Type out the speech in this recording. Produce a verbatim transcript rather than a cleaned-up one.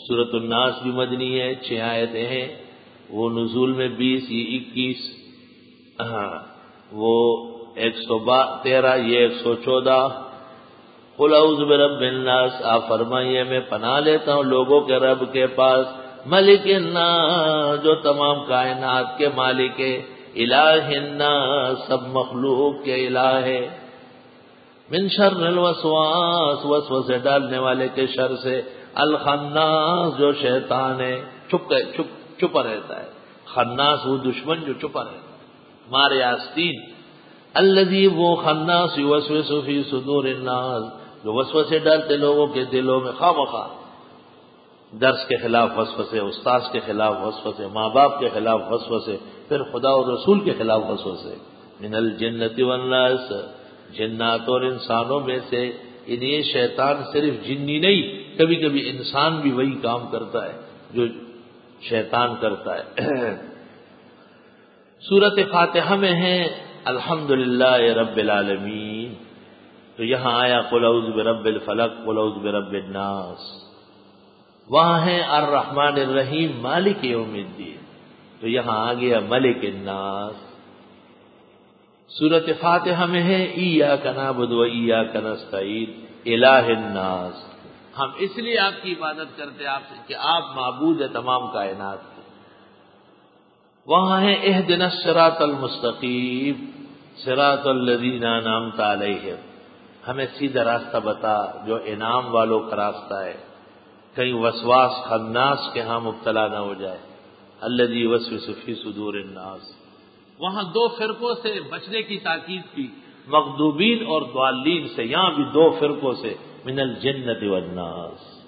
سورۃ الناس بھی مدنی ہے، چھ آیتیں ہیں، وہ نزول میں بیس، یہ اکیس، ہاں وہ ایک سو تیرہ، یہ ایک سو چودہ۔ قل اعوذ برب الناس، آپ فرمائیے میں پناہ لیتا ہوں لوگوں کے رب کے پاس، ملک الناس جو تمام کائنات کے مالک ہے، الہ الناس سب مخلوق کے الہ ہے، من شر الوسواس وسوسے ڈالنے والے کے شر سے، الخناس جو شیطان ہے، چھپ چھپ چھپا رہتا ہے، خناس وہ دشمن جو چھپا رہتا ہے، مارے آستین، الذی وہ خناس یوسوس فی صدور الناس جو وسوسے ڈالتے لوگوں کے دلوں میں، خواہ مخواہ درس کے خلاف وسوسے، استاذ کے خلاف وسوسے، ماں باپ کے خلاف وسوسے، پھر خدا اور رسول کے خلاف وسوسے، من الجنۃ والناس جنات اور انسانوں میں سے، انہیں شیطان صرف جنی نہیں، کبھی کبھی انسان بھی وہی کام کرتا ہے جو شیطان کرتا ہے۔ سورۃ فاتحہ میں ہے الحمدللہ رب العالمین، تو یہاں آیا قل اعوذ برب الفلق، قل اعوذ برب الناس، وہاں ہے الرحمن الرحیم مالک یوم الدین، تو یہاں آ گیا ملک الناس۔ سورۃ فاتحہ میں ہے ایاک نعبد و ایاک نستعین، الہ الناس، ہم اس لیے آپ کی عبادت کرتے آپ سے کہ آپ معبود ہیں تمام کائنات کے۔ وہاں ہے اہدنا الصراط المستقیم، صراط الذین انعمت علیہم، ہمیں سیدھا راستہ بتا جو انعام والوں کا راستہ ہے، کہیں وسواس خناس کے ہاں مبتلا نہ ہو جائے، الذی یوسوس فی صدور الناس۔ وہاں دو فرقوں سے بچنے کی تاکید کی، مغضوبین اور ضالین سے، یہاں بھی دو فرقوں سے، من الجنۃ والناس۔